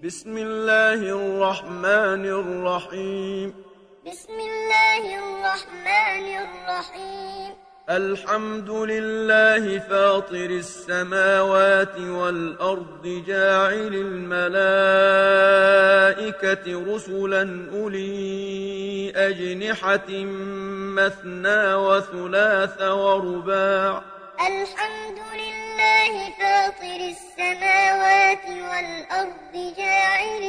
بسم الله الرحمن الرحيم. بسم الله الرحمن الرحيم. الحمد لله فاطر السماوات والأرض جاعل الملائكة رسلا أولي أجنحة مثنى وثلاث ورباع. الحمد لله فاطر السماوات والأرض جاعل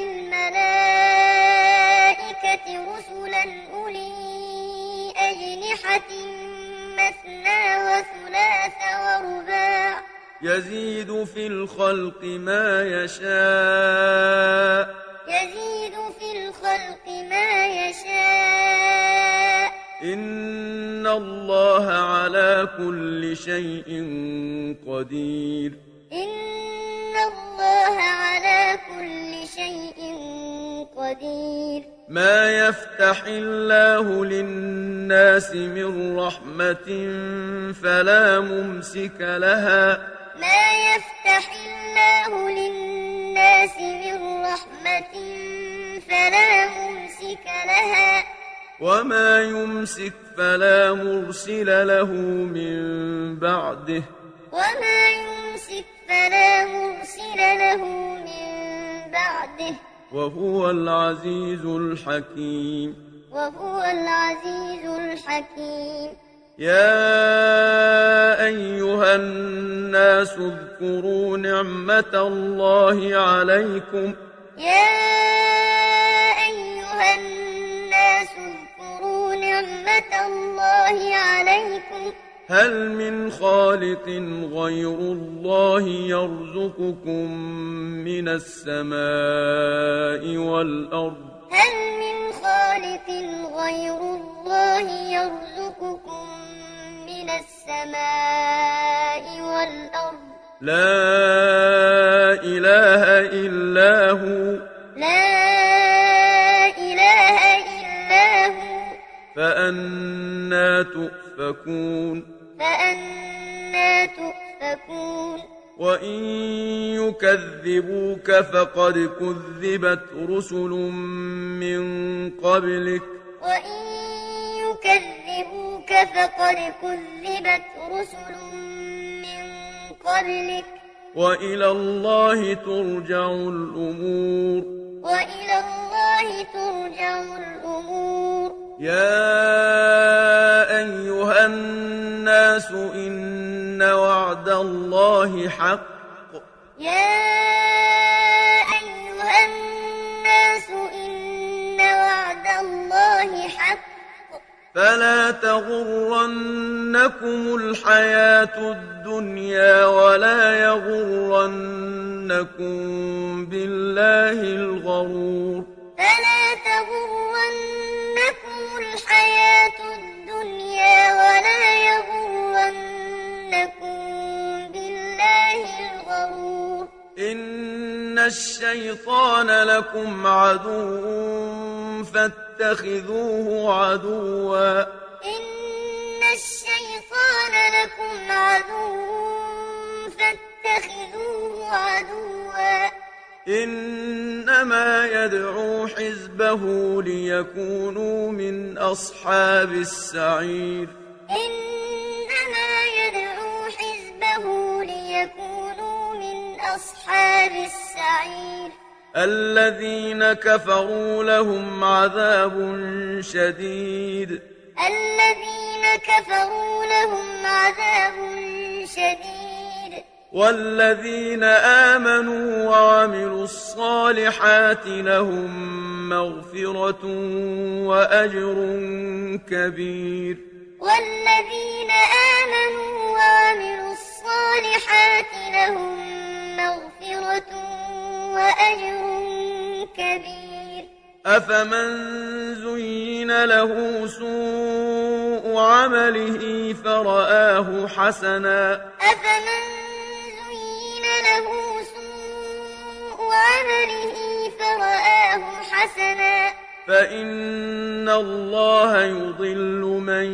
الملائكة رسلا أولي أجنحة مثنى وثلاث ورباع. يزيد في الخلق ما يشاء. يزيد في الخلق ما يشاء. إن الله على كل شيء قدير. إن الله على كل شيء قدير. ما يفتح الله للناس من رحمة فلا ممسك لها. ما يفتح الله للناس من رحمة فلا ممسك لها. وما يمسك فلا مرسل له من بعده. وما يمسك فلا مرسل له من بعده. وهو العزيز الحكيم. وهو العزيز الحكيم. يا أيها الناس اذكروا نعمة الله عليكم. يا أيها الناس اذكروا نعمة الله عليكم. هل من خالق غير الله يرزقكم من السماء والأرض؟ هل من خالق غير الله يرزقكم من السماء والأرض؟ لا إله إلا هو. لا إله إلا هو. فأنى تؤفكون. فأنى تؤفكون. وإن يكذبوك فقد كذبت رسل من قبلك. وإن يكذبوك فقد كذبت رسل من قبلك. وإلى الله ترجع الأمور. وإلى الله ترجع الأمور. يا أيها الناس إن وعد الله حق. يا أيها الناس إن وعد الله حق. فلا تغرنكم الحياة الدنيا ولا يغرنكم بالله الغرور. فلا تغرنكم الحياة الدنيا ولا يغرنكم بالله الغرور. إن الشيطان لكم عدو فاتخذوه عدوا. إن الشيطان لكم عدو فاتخذوه عدوا. إنما يدعو حزبه ليكونوا من أصحاب السعير. إنما يدعو حزبه ليكونوا من أصحاب السعير. الذين كفروا لهم عذاب شديد. الذين كفروا لهم عذاب شديد. والذين آمنوا وعملوا الصالحات لهم مغفرة وأجر كبير. والذين آمنوا وعملوا الصالحات لهم مغفرة وأجر كبير. أفمن زين له سوء عمله فرآه حسنا. أفمن زين له سوء عمله فرآه حسنا. فإن الله يضل من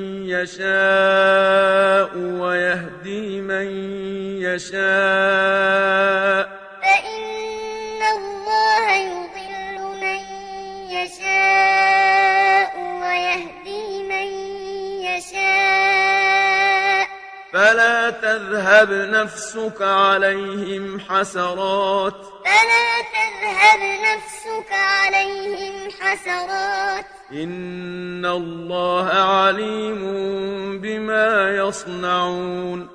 يشاء ويهدي من يشاء. فإن الله تذهب نفسك عليهم حسرات إن الله عليم بما يصنعون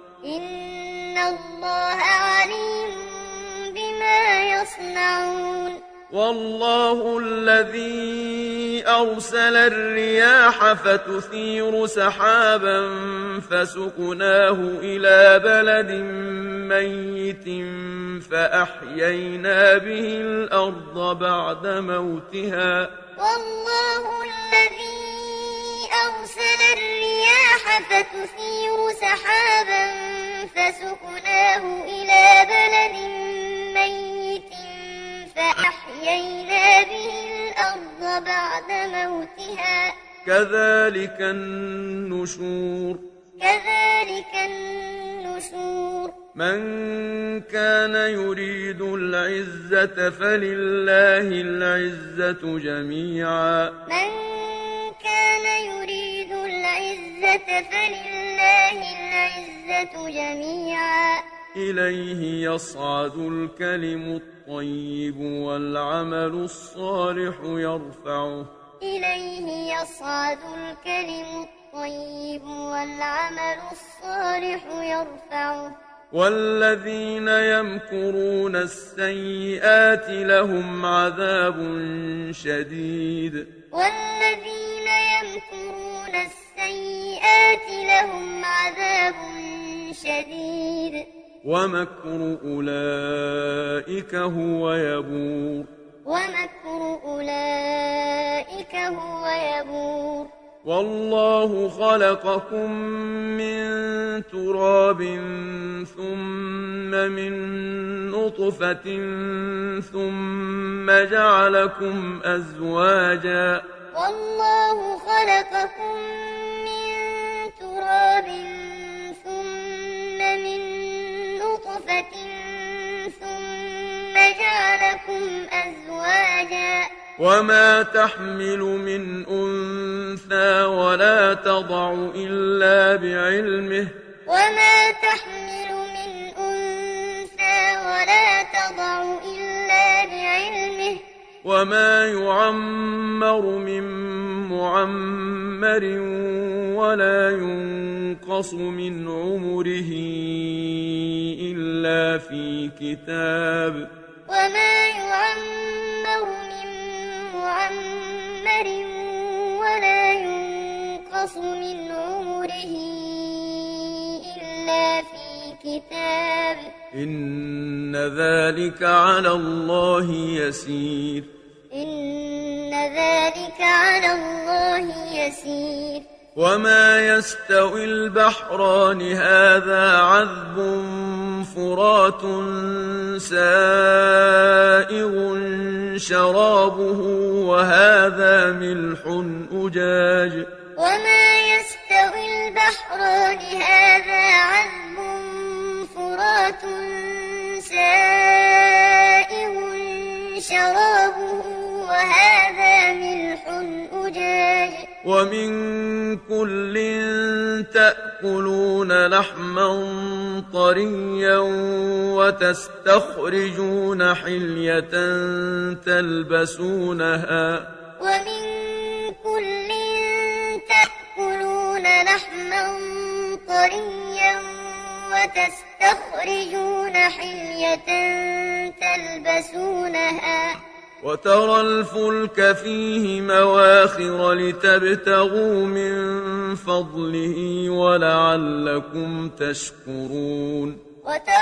والله الذي أرسل الرياح فتثير سحابا فسقناه إلى بلد ميت فأحيينا به الأرض بعد موتها والله الذي أرسل الرياح فتثير سحابا فسقناه إلى بلد ميت فأحيينا به الأرض بعد موتها كذلك النشور من كان يريد العزة فلله العزة جميعا إليه يصعد الكلم الطيب والعمل الصالح يرفعه والذين يمكرون السيئات لهم عذاب شديد ومكر أولئك هو يبور والله خلقكم من تراب ثم من نطفة ثم جعلكم أزواجا والله خلقكم من تراب ثم من نطفة ثم جعلكم أزواجا وما تحمل من أنثى ولا تضع إلا بعلمه وما يعمر من معمر ولا ينقص من عمره إلا في كتاب إن ذلك على الله يسير وما يستوي البحران هذا عذب فرات سائغ شرابه وهذا ملح أجاج وما يستوي البحران هذا عذب فرات سائغ شرابه وهذا ملح أجاج ومن كل تأكلون لحما طريا وتستخرجون حلية تلبسونها وترى الفلك فيه مواخر لتبتغوا من فضله ولعلكم تشكرون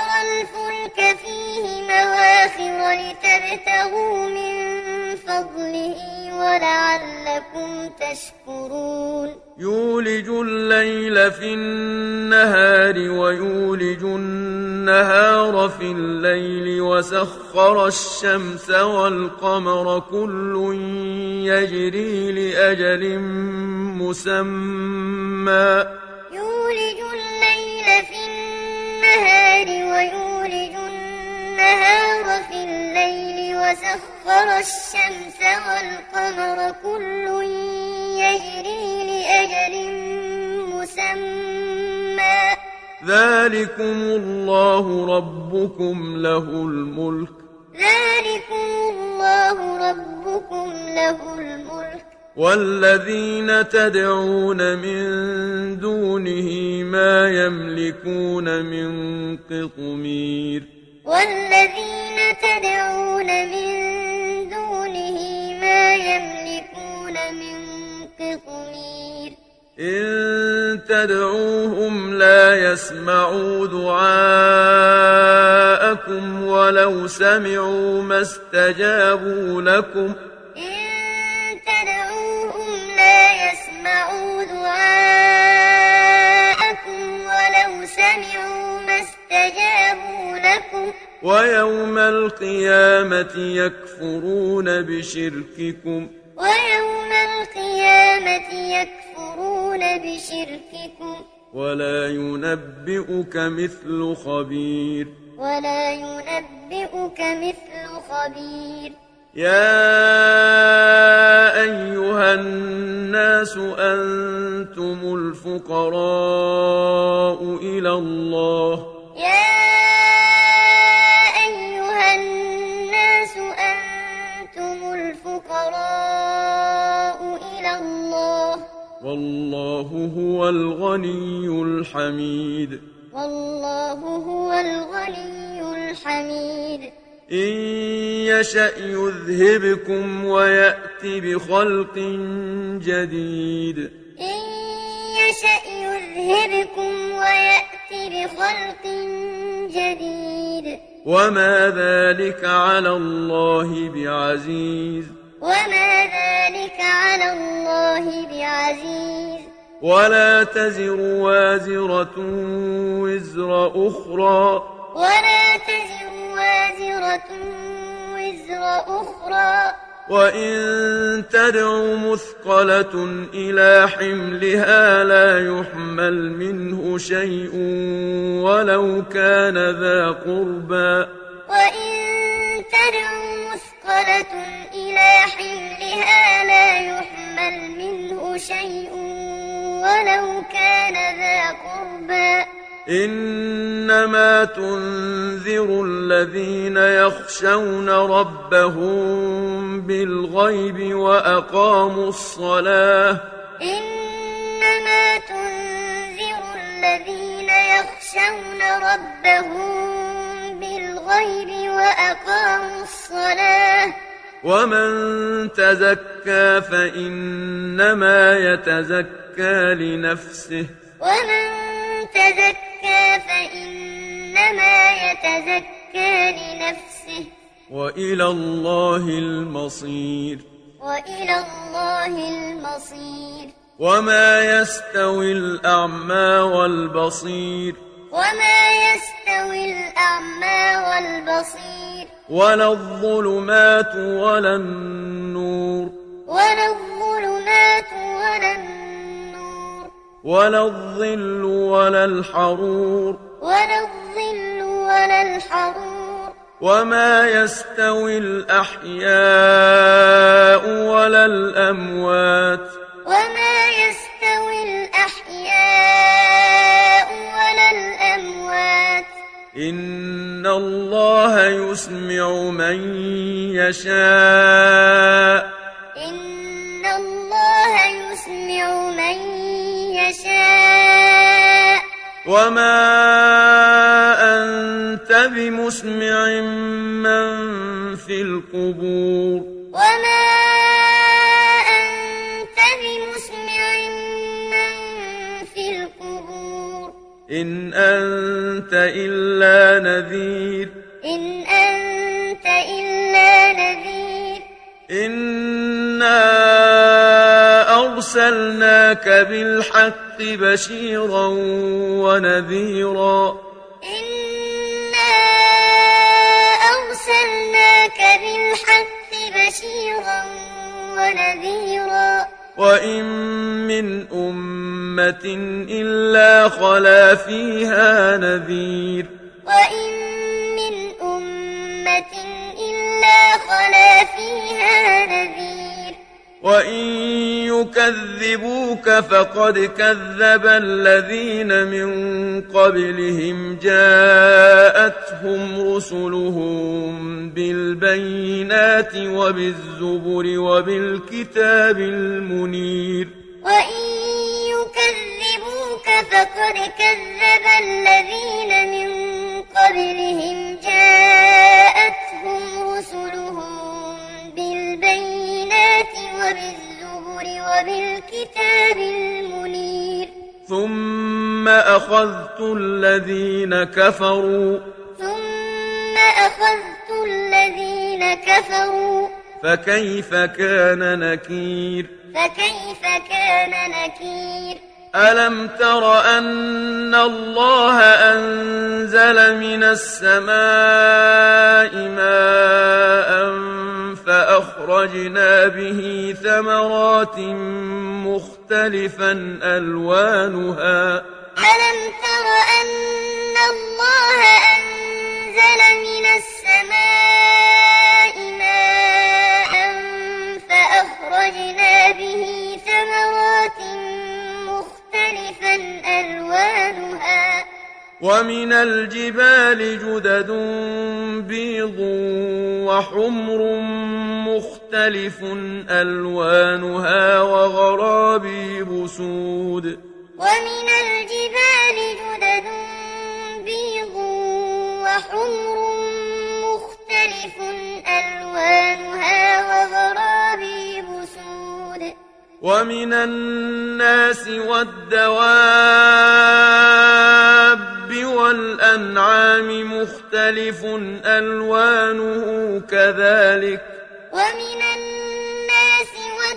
يولج الليل في النهار ويولج النهار في الليل وسخر الشمس والقمر كل يجري لأجل مسمى وسخر الشمس والقمر كل يجري لأجل مسمى ذلكم الله ربكم له الملك ذلكم الله ربكم له الملك والذين تدعون من دونه ما يملكون من قطمير والذين تدعون من دونه ما يملكون من قطمير إن تدعوهم لا يسمعوا دعاءكم ولو سمعوا ما استجابوا لكم إن تدعوهم لا يسمعوا دعاءكم ولو سمعوا ما استجابوا لكم ويوم القيامة يكفرون بشرككم ويوم القيامة يكفرون بشرككم ولا ينبئك مثل خبير ولا ينبئك مثل خبير يا أيها الناس أنتم الفقراء إلى الله يا أيها الناس أنتم الفقراء إلى الله والله هو الغني الحميد والله هو الغني الحميد إن يشأ يذهبكم ويأت بخلق جديد إن يشأ يذهبكم ويأت بخلق جديد وما ذلك على الله بعزيز وما ذلك على الله بعزيز ولا تزر وازرة وزر أخرى ولا تزر وازرة وزر أخرى وإن تدع مثقلة إلى حملها لا يحمل منه شيء ولو كان ذا قربى وإن تدع مثقلة إلى حملها لا يحمل منه شيء ولو كان ذا قربى إنما تنذر الذين يخشون ربهم بالغيب وأقاموا الصلاة إنما تنذر الذين يخشون ربهم بالغيب وأقاموا الصلاة ومن تزكى فإنما يتزكى لنفسه ومن تزكى فإنما يتزكى لنفسه وإلى الله المصير وإلى الله المصير وما يستوي الأعمى والبصير وما يستوي الأعمى والبصير ولا الظلمات ولا النور ولا الظلمات ولا النور ولا الظل ولا الحرور ولا الظل ولا الحرور وما يستوي الأحياء ولا الأموات وما يستوي الأحياء ولا الأموات إن الله يسمع من يشاء إن الله يسمع من يشاء وما أنت بمسمع من في القبور وما أنت بمسمع من في القبور إن أنت إلا نذير إن أنت إلا نذير إنا أرسلناك بالحق بشيرا ونذيرا إنا أرسلناك بالحق بشيرا ونذيرا وإن من أمة إلا خلا فيها نذير وإن من أمة إلا خلا فيها نذير وإن يكذبوك فقد كذب الذين من قبلهم جاءتهم رسلهم بالبينات وبالزبر وبالكتاب المنير وإن يكذبوك فقد كذب الذين من قبلهم جاءتهم رسلهم بالبينات وبالزبر وبالكتاب المنير ثم أخذت الذين كفروا فكيف كان نكير ألم تر أن الله أنزل من السماء ماء فأخرجنا به ثمرات مختلفا ألوانها ألم تر أن الله أنزل من السماء ماء فأخرجنا به ثمرات مختلفا ألوانها ومن الجبال جدد بيض وحمر مختلف ألوانها وغرابيب سود ومن الجبال جدد بيض وحمر مختلف ألوانها وغرابيب سود ومن الناس والدواب والأنعام مختلف ألوانه كذلك ومن الناس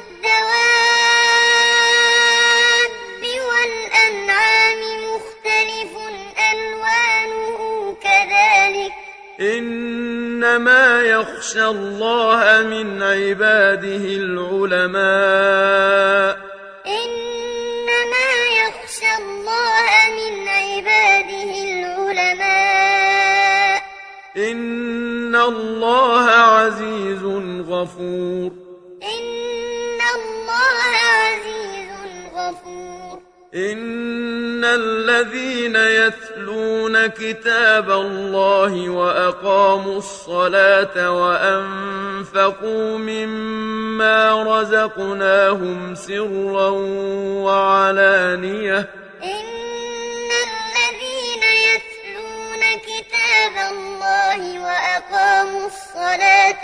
والدواب والأنعام مختلف ألوانه كذلك إنما يخشى الله من عباده العلماء إن الله عزيز غفور إن الذين يتلون كتاب الله وأقاموا الصلاة وأنفقوا مما رزقناهم سرا وعلانية وأقاموا الصلاة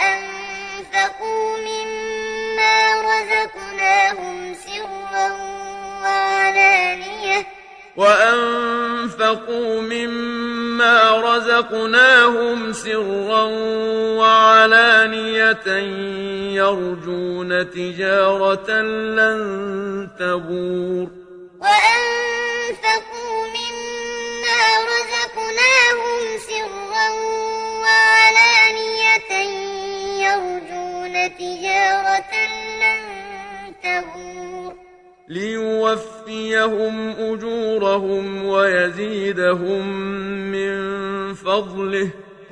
وأنفقوا مما رزقناهم سرا وعلانية يرجون تجارة لن تبور وأنفقوا مما رزقناهم سرا وعلانية يرجون تجارة لن تبور ليوفيهم أجورهم ويزيدهم من فضله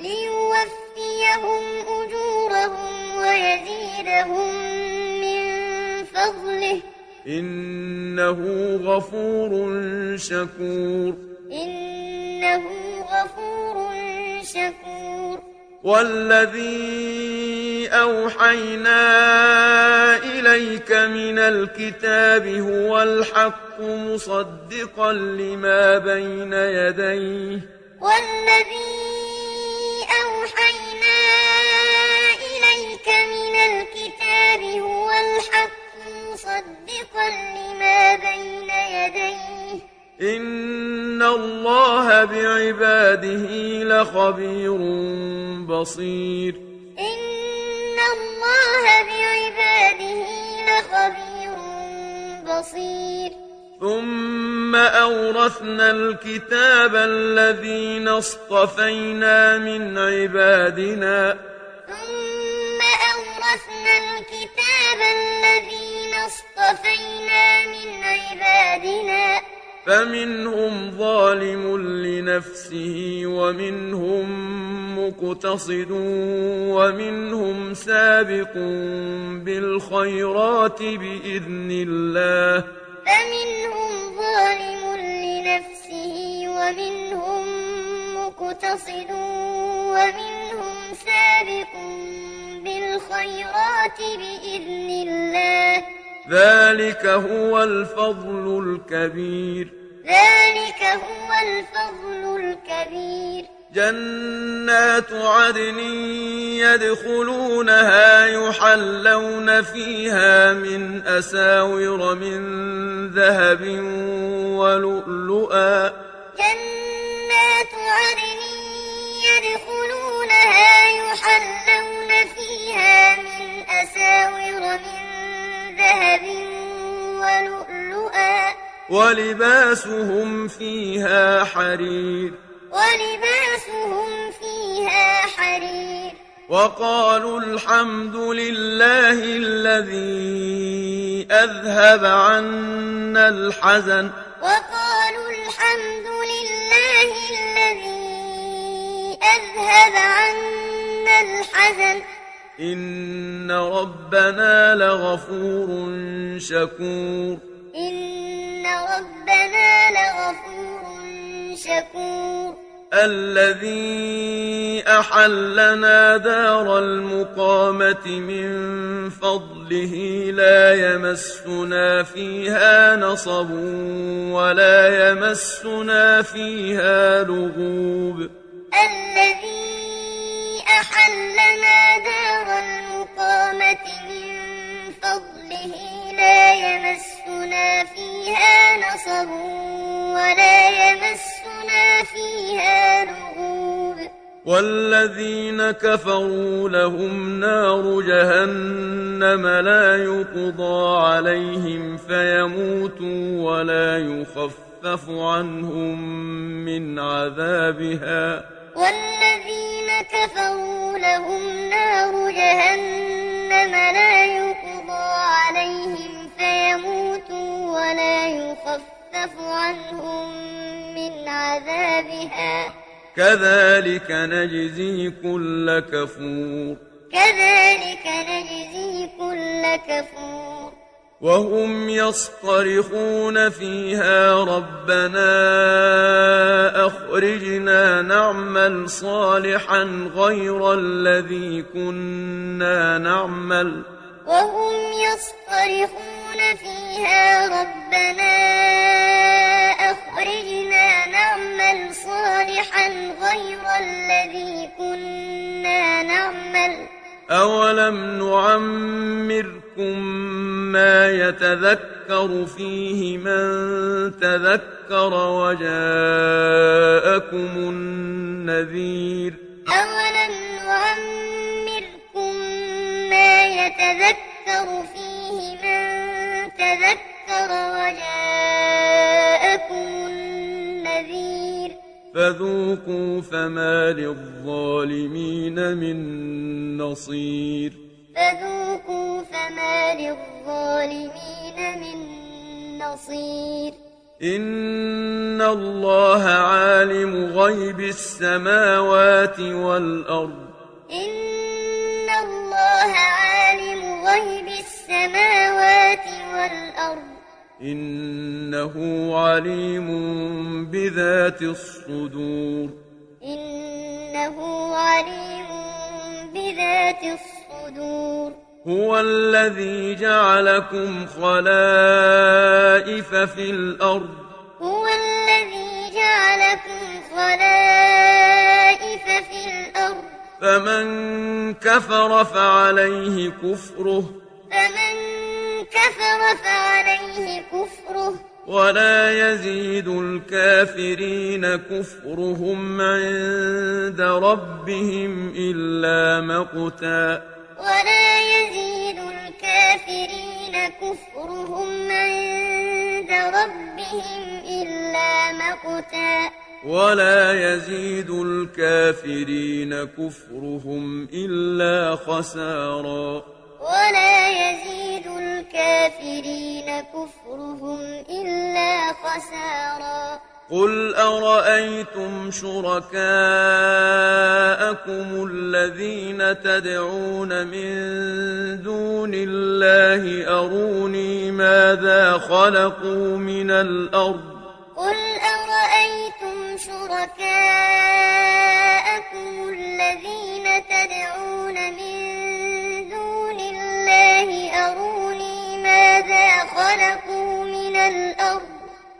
إنه غفور شكور والذي أوحينا إليك من الكتاب هو الحق مصدقا لما بين يديه إن الله بعباده لخبير بصير ثم أورثنا الكتاب الذين اصطفينا من عبادنا فمنهم ظالم لنفسه ومنهم مقتصد ومنهم سابق بالخيرات بإذن الله فمنهم ظالم لنفسه ومنهم مقتصد ومنهم سابق بالخيرات بإذن الله ذلك هو الفضل الكبير ذلك هو الفضل الكبير جنات عدن يدخلونها يحلون فيها من أساور من ذهب ولؤلؤا جنات عدن يدخلونها يحلون فيها من أساور من ذهب ولؤلؤا ولباسهم فيها حرير ولباسهم فيها حرير وقالوا الحمد لله الذي أذهب عنا الحزن وقالوا الحمد لله الذي أذهب عنا الحزن إن ربنا لغفور شكور إن ربنا لغفور شكور الذي أحلنا دار المقامة من فضله لا يمسنا فيها نصب ولا يمسنا فيها لغوب الذي أحلنا دار المقامة من فضله لا يمسنا فيها نصب ولا يمسنا فيها لغوب والذين كفروا لهم نار جهنم لا يقضى عليهم فيموتوا ولا يخفف عنهم من عذابها والذين كفروا لهم نار جهنم لا يقضى عليهم فيموتوا ولا يخفف عنهم من عذابها كذلك نجزي كل كفور كذلك نجزي كل كفور وهم يصطرخون فيها ربنا أخرجنا نعمل صالحا غير الذي كنا نعمل وهم يصطرخون فيها ربنا أخرجنا نعمل صالحا غير الذي كنا نعمل أولم نعمركم ما يتذكر فيه من تذكر وجاءكم النذير أولم نعمركم ما يتذكر فيه من تذكر وجاءكم النذير فذوقوا فما للظالمين من نصير فذوقوا فما للظالمين من نصير إن الله عالم غيب السماوات والأرض إن الله عالم غيب السماوات والأرض إنه عليم بذات الصدور إنه عليم بذات الصدور هو الذي جعلكم خلائف في الأرض هو الذي جعلكم خلائف في الأرض فمن كفر فعليه كفره ولا يزيد الكافرين كفرهم عند ربهم إلا مقتا ولا يزيد الكافرين كفرهم عند ربهم إلا مقتا ولا يزيد الكافرين كفرهم إلا خسارا ولا يزيد الكافرين كفرهم إلا خسارا قل أرأيتم شركاءكم الذين تدعون من دون الله أروني ماذا خلقوا من الأرض قل أرأيتم شركاءكم الذين تدعون من دون الله أروني ماذا خلقوا من الأرض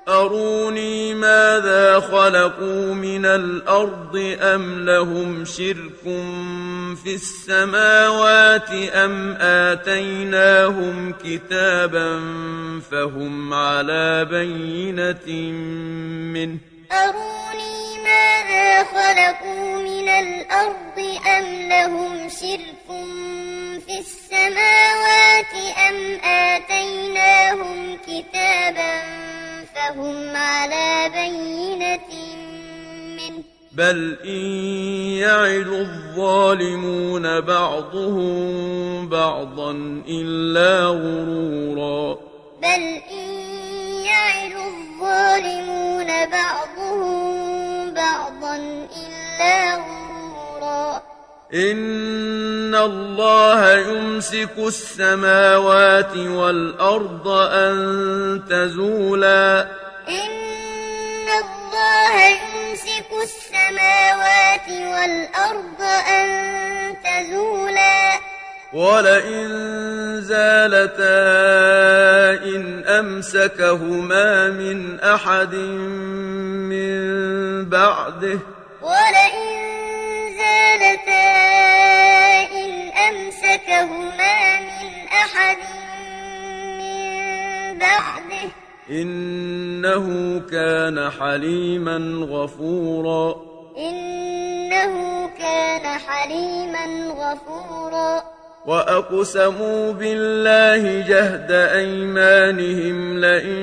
أم لهم شرك في السماوات أم آتيناهم كتابا فهم على بينة منه أروني ماذا خلقوا من الأرض أم لهم شرك في السماوات أم آتيناهم كتابا فهم على بينة منه بل إن يعد الظالمون بعضهم بعضا إلا غرورا بل إن يعد الظالمون بعضهم بعضا إلا غرورا إن الله يمسك السماوات والأرض أن تزولا إن الله يمسك السماوات والأرض أن تزولا ولئن زالتا إن أمسكهما من أحد من بعده ولئن زالتا إن أمسكهما من أحد من بعده إنه كان حليما غفورا إنه كان حليما غفورا وأقسموا بالله جهد أيمانهم لئن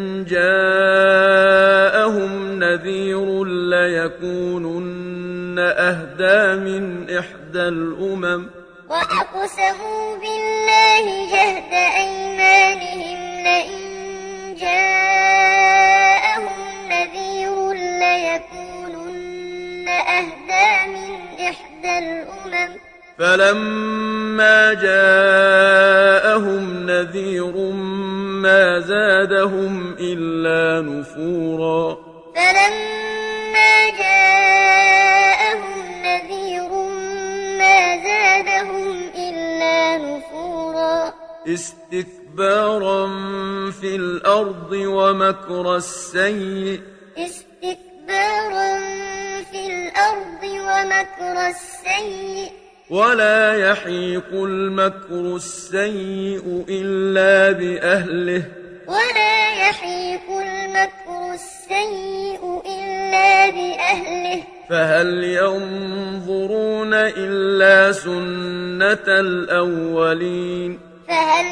جاءهم نذير ليكونن أهدى من إحدى الأمم وأقسموا بالله جهد أيمانهم لئن جاءهم نذير ليكونن أهدى من إحدى الأمم فلما جاءهم نذير ما زادهم إلا نفورا فلما جاءهم نذير ما زادهم إلا نفورا استكبارا في الأرض ومكر السيء استكبارا في الأرض ومكر السيء ولا يحيق المكر السيء إلا بأهله ولا يحيق المكر السيء إلا بأهله فهل ينظرون إلا سنة الأولين فهل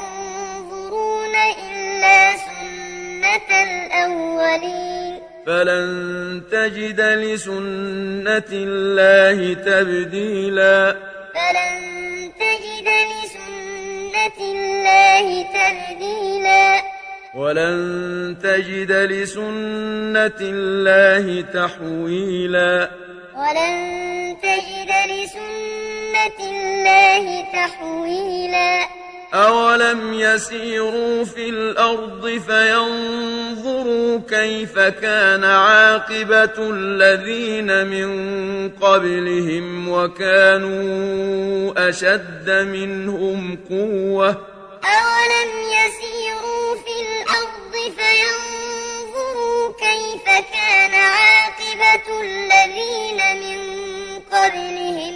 ينظرون إلا سنة الأولين فلن تجد لسنة الله تبديلا فلن تجد لسنة الله تبديلا ولن تجد لسنة الله تحويلا ولن تجد لسنة الله تحويلا أولم يسيروا في الأرض فينظروا كيف كان عاقبة الذين من قبلهم وكانوا أشد منهم قوة أولم يسيروا في الأرض فينظروا كيف كان عاقبة الذين من قبلهم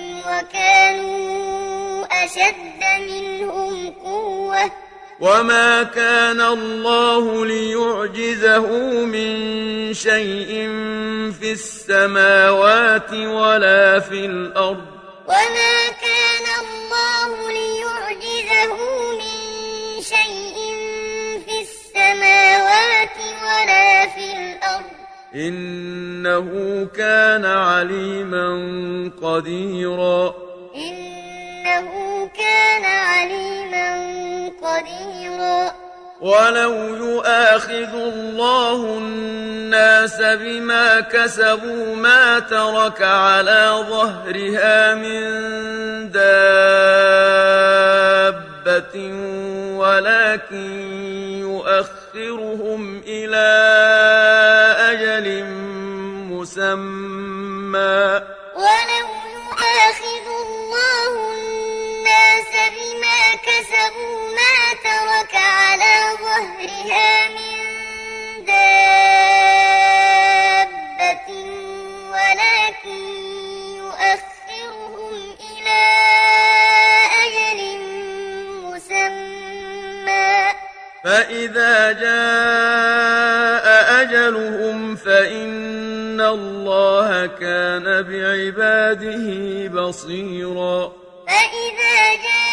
وكانوا أشد منهم قوة وما كان الله ليعجزه من شيء في السماوات ولا في الأرض وما كان الله ليعجزه من شيء في السماوات ولا في الأرض إنه كان عليما قديرا إنه كان عليما ولو يؤاخذ الله الناس بما كسبوا ما ترك على ظهرها من دابة ولكن يؤخرهم إلى أجل مسمى ولو يؤاخذ الله الناس بما كسبوا ما ترك على ظهرها من دابة ولكن يؤخرهم إلى أجل مسمى فإذا جاء أجلهم فإن الله كان بعباده بصيرا فإذا جاء